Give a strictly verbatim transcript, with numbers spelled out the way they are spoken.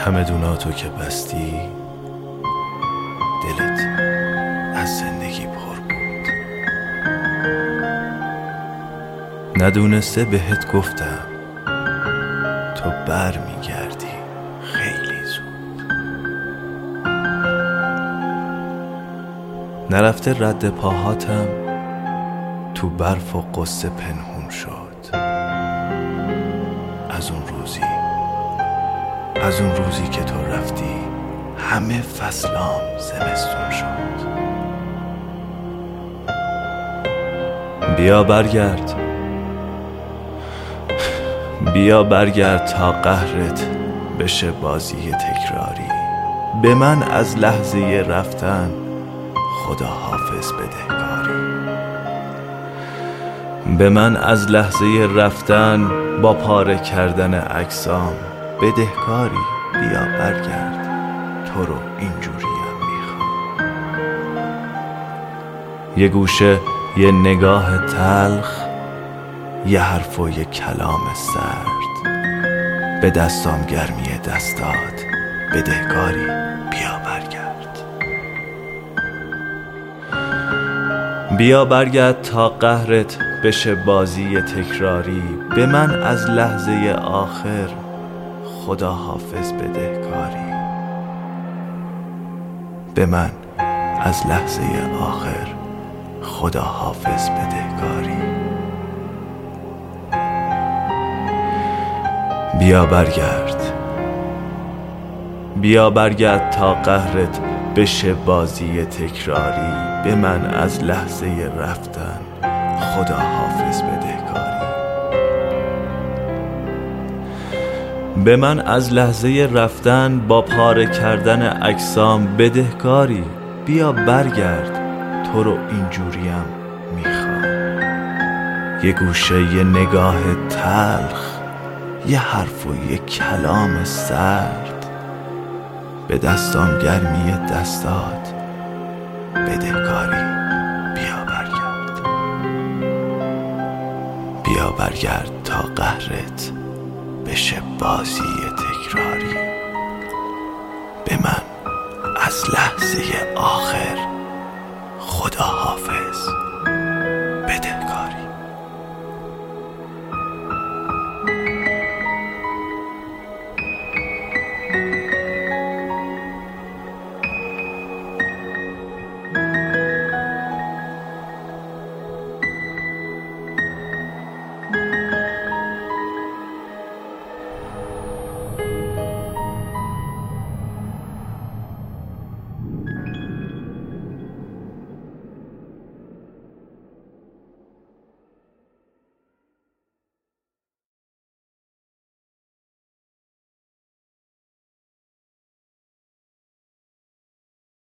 چمدوناتو که بستی دلت از زندگی پر بود. ندونسته بهت گفتم تو بر میگردی خیلی زود. نرفته رد پاهاتم تو برف و قصه پنهون شد. از اون روزی از اون روزی که تو رفتی همه فصلام زمستون شد. بیا برگرد بیا برگرد تا قهرت بشه بازی تکراری. به من از لحظه رفتن خدا حافظ بدهکاری. به من از لحظه رفتن با پاره کردن اجسام بدهکاری. بیا برگرد تو رو اینجوریم میخوام. یه گوشه یه نگاه تلخ، یه حرف و یه کلام سرد. به دستام گرمی دستات بدهکاری. بیا برگرد بیا برگرد تا قهرت بشه بازی تکراری. به من از لحظه آخر خدا حافظ بدهکاری. به من از لحظه آخر خدا حافظ بدهکاری. بیا برگرد بیا برگرد تا قهرت بشه بازی تکراری. به من از لحظه رفتن خدا حافظ بدهکاری. به من از لحظه رفتن با پاره کردن اجسام بدهکاری. بیا برگرد تو رو اینجوریم میخوام. یه گوشه یه نگاه تلخ، یه حرف و یه کلام سرد. به دستام گرمی دستات بدهکاری. بیا برگرد بیا برگرد تا قهرت بشه بازی تکراری. به من از لحظه آخر